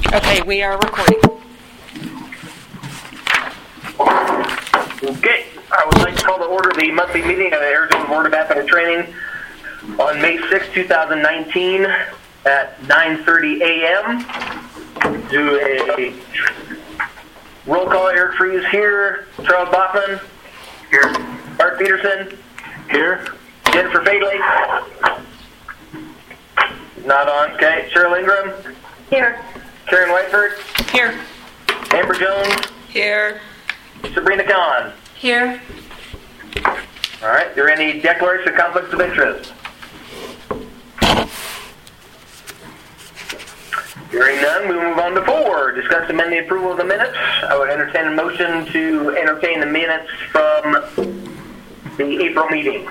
Okay, we are recording. Okay, I would like to call to order the monthly meeting of the Arizona Board of Athletic Training on May 6, 2019 at 9:30 a.m. Do a roll call. Eric Freeze here. Charles Bachman. Here. Art Peterson. Here. Jennifer Fadley. Not on. Okay. Cheryl Ingram. Here. Karen Whiteford. Here. Amber Jones. Here. Sabrina Kahn. Here. All right. Are there any declarations of conflicts of interest? Hearing none, we move on to 4. Discuss and amend the approval of the minutes. I would entertain a motion to entertain the minutes from the April meeting.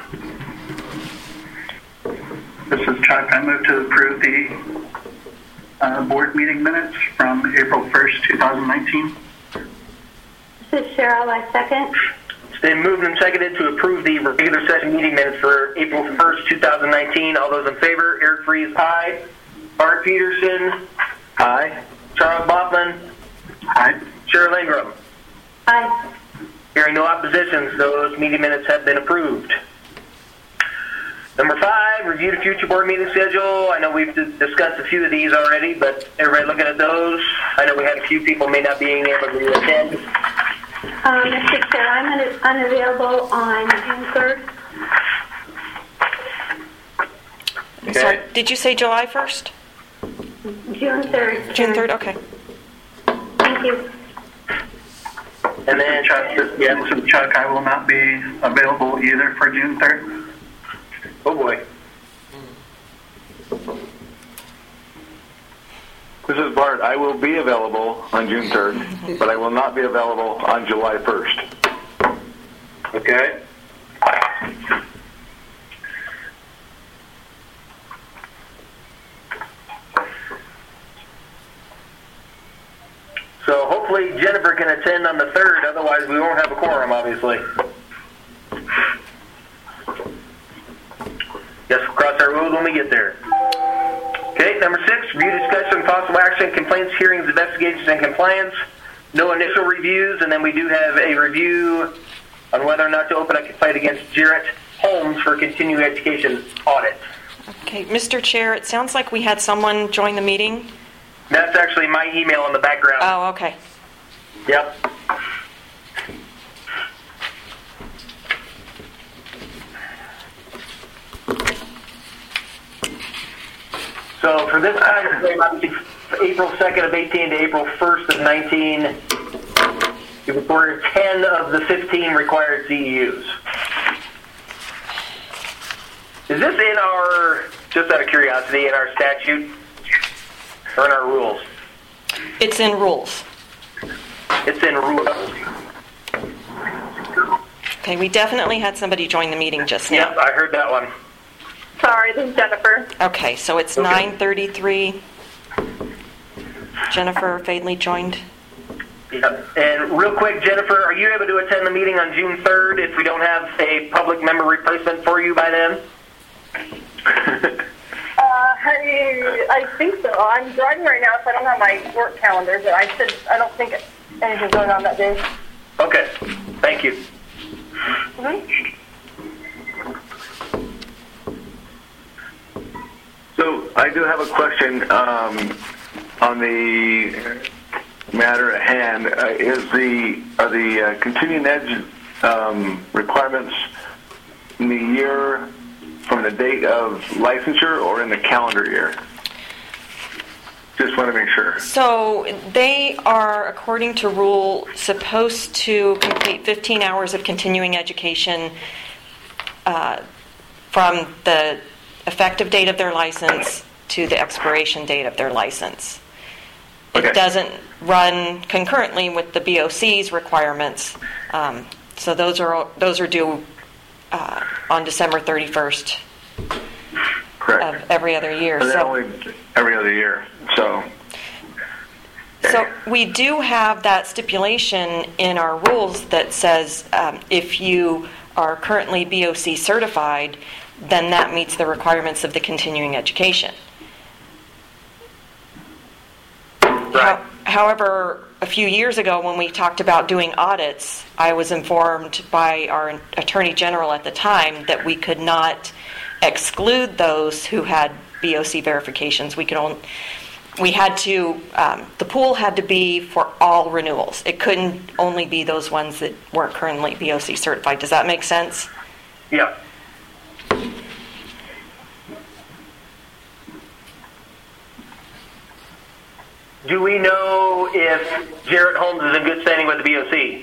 This is Chuck. I move to approve the board meeting minutes from April 1st, 2019. This is Cheryl. I second. It's been moved and seconded to approve the regular session meeting minutes for April 1st, 2019. All those in favor, Eric Freeze, aye. Art Peterson, aye. Charles Bachman, Aye. Cheryl Ingram. Aye. Hearing no oppositions, those meeting minutes have been approved. Number 5, review the future board meeting schedule. I know we've discussed a few of these already, but everybody looking at those, I know we had a few people may not being able to attend. Mr. Chair, I'm unavailable on June 3rd. I'm sorry, did you say July 1st? June 3rd. June 3rd? Okay. Thank you. And then Chuck, this is Chuck. I will not be available either for June 3rd. oh boy. This is Bart. I will be available on June 3rd, but I will not be available on July 1st. Okay. So hopefully Jennifer can attend on the 3rd, otherwise we won't have a quorum, obviously. Guess we'll cross our roads when we get there. Okay, number 6, review, discussion, possible action, complaints, hearings, investigations, and compliance. No initial reviews, and then we do have a review on whether or not to open a complaint against Jarrett Holmes for continuing education audit. Okay, Mr. Chair, it sounds like we had someone join the meeting. That's actually my email in the background. Oh, okay. Yep. So for this time frame, obviously April 2nd of 18 to April 1st of 19, you reported 10 of the 15 required CEUs. Is this in our, just out of curiosity, in our statute or in our rules? It's in rules. It's in rules. Okay, we definitely had somebody join the meeting just now. Yep, I heard that one. Sorry, this is Jennifer. Okay, so it's Okay. 9:33. Jennifer Fadley joined. Yep. And real quick, Jennifer, are you able to attend the meeting on June 3rd if we don't have a public member replacement for you by then? I think so. I'm driving right now, so I don't have my work calendar, but I don't think anything's going on that day. Okay, thank you. Mm-hmm. So I do have a question on the matter at hand. Are the continuing ed requirements in the year from the date of licensure or in the calendar year? Just want to make sure. So they are, according to rule, supposed to complete 15 hours of continuing education from the effective date of their license to the expiration date of their license. Okay. It doesn't run concurrently with the BOC's requirements. So those are due on December 31st Correct. of every other year. And then So only every other year. So we do have that stipulation in our rules that says if you are currently BOC certified, then that meets the requirements of the continuing education. Right. However, a few years ago when we talked about doing audits, I was informed by our Attorney General at the time that we could not exclude those who had BOC verifications. We had to, the pool had to be for all renewals. It couldn't only be those ones that weren't currently BOC certified. Does that make sense? Yeah. Do we know if Jarrett Holmes is in good standing with the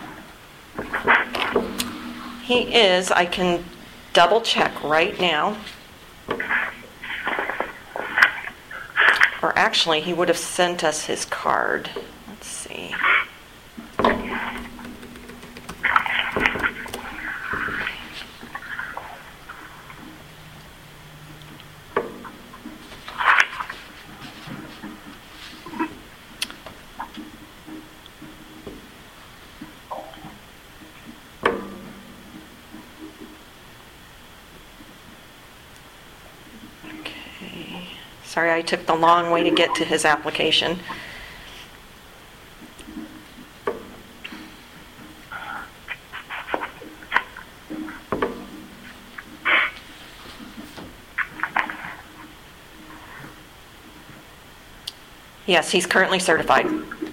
BOC? He is. I can double check right now. Or actually, he would have sent us his card. Let's see. Sorry, I took the long way to get to his application. Yes, he's currently certified.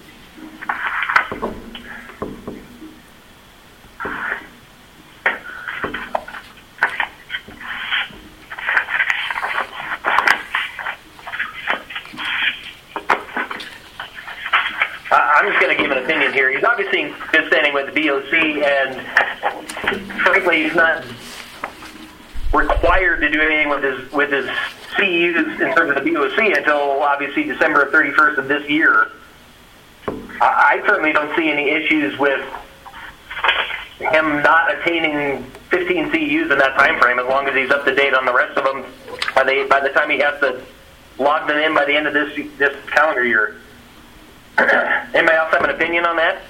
I'm just going to give an opinion here. He's obviously in good standing with the BOC, and frankly, he's not required to do anything with his CEUs in terms of the BOC until obviously December 31st of this year. I certainly don't see any issues with him not attaining 15 CEUs in that time frame, as long as he's up to date on the rest of them by the time he has to log them in by the end of this calendar year. Anybody else have an opinion on that?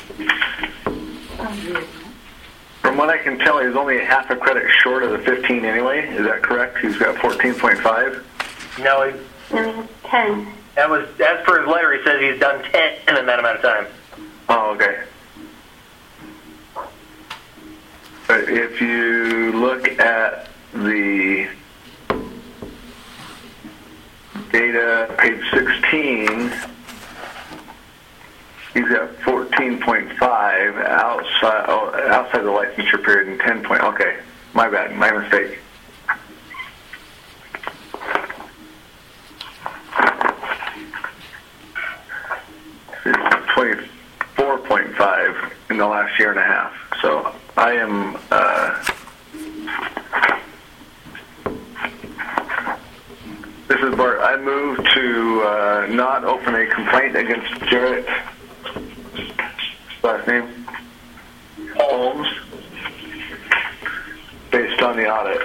From what I can tell, he's only half a credit short of the 15 anyway. Is that correct? He's got 14.5? No, 10. that was, as per his letter, he says he's done 10 in that amount of time. Oh, okay. But if you look at the data, page 16, he's got 14.5 outside the licensure period and 10 point. Okay, my bad, my mistake. It's 24.5 in the last year and a half. So I am. This is Bart. I move to not open a complaint against Jarrett. Last name? Holmes. Based on the audit.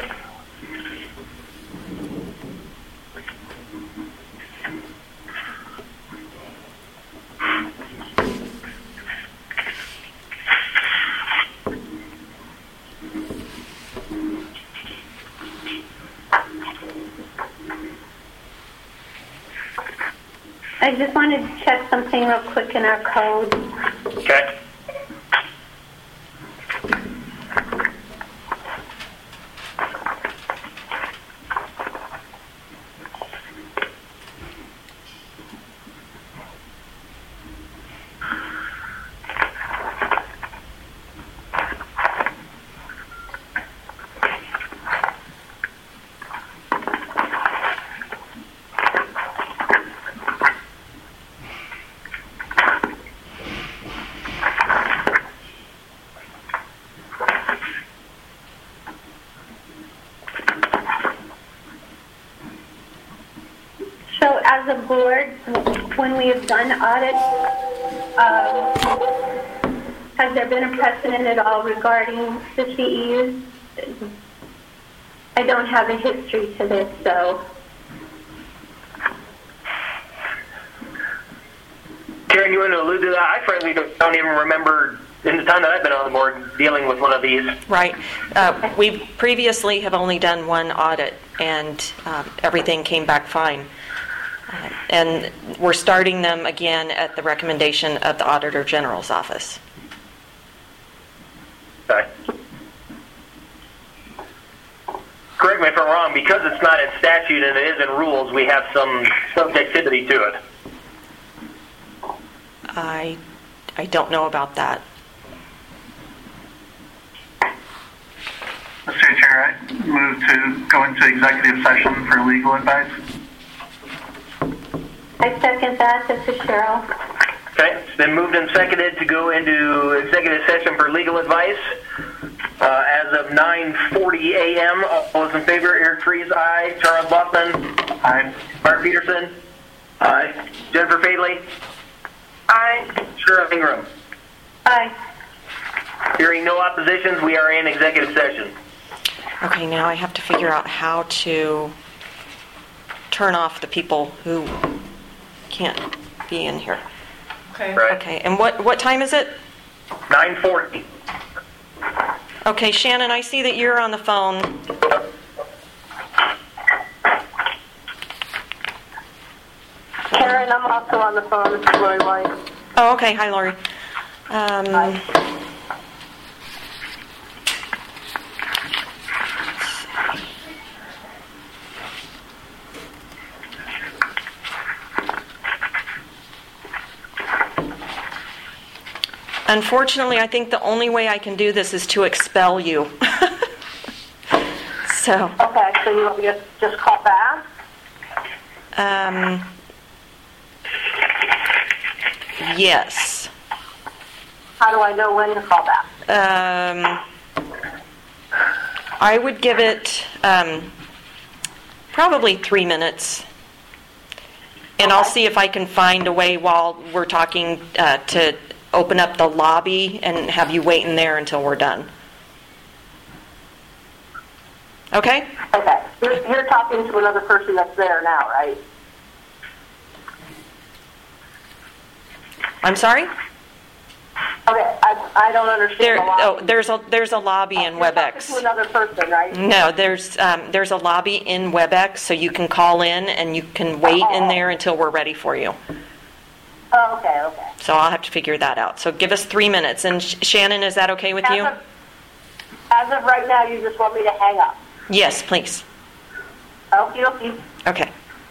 I just wanted to check something real quick in our code. Okay. So as a board, when we have done audits, has there been a precedent at all regarding the CEUs? I don't have a history to this, so. Karen, you want to allude to that? I frankly don't even remember, in the time that I've been on the board, dealing with one of these. Right. We previously have only done one audit, and everything came back fine. And we're starting them again at the recommendation of the Auditor General's office. Okay. Correct me if I'm wrong, because it's not in statute and it is in rules, we have some subjectivity to it. I don't know about that. Mr. Chair, I move to go into executive session for legal advice. I second that. This is Cheryl. Okay, it's been moved and seconded to go into executive session for legal advice. As of 9:40 a.m., all those in favor, Eric Trees, aye. Charles Bossman? Aye. Mark Peterson? Aye. Jennifer Fadley? Aye. Cheryl Ingram? Aye. Hearing no oppositions, we are in executive session. Okay, now I have to figure out how to turn off the people who can't be in here. Okay. Right? Okay, and what time is it? 9:40. Okay, Shannon, I see that you're on the phone. Karen, I'm also on the phone. This is Lori White. Oh, okay. Hi, Lori. Hi. Unfortunately, I think the only way I can do this is to expel you. So, Okay, so you want me to just call back? yes. How do I know when to call back? I would give it probably 3 minutes. And I'll see if I can find a way while we're talking to open up the lobby and have you wait in there until we're done. Okay? Okay, you're talking to another person that's there now, right? I'm sorry? Okay, I don't understand the lobby. There's a lobby in You're talking WebEx. to another person, right? No, there's a lobby in WebEx, so you can call in and you can wait in there until we're ready for you. Oh, okay. So I'll have to figure that out. So give us 3 minutes. And Shannon, is that okay with you? As of right now, you just want me to hang up. Yes, please. Okie dokie. Okay.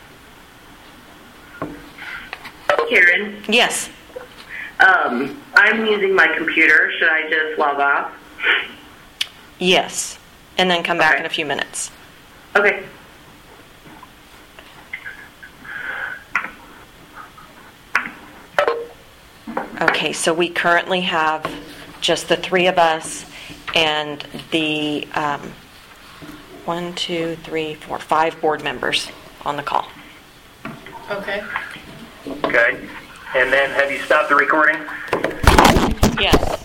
Karen, Yes. I'm using my computer. Should I just log off? Yes. And then come back Okay. in a few minutes. Okay. Okay, so we currently have just the three of us and the 5 board members on the call. Okay. Okay. And then have you stopped the recording? Yes.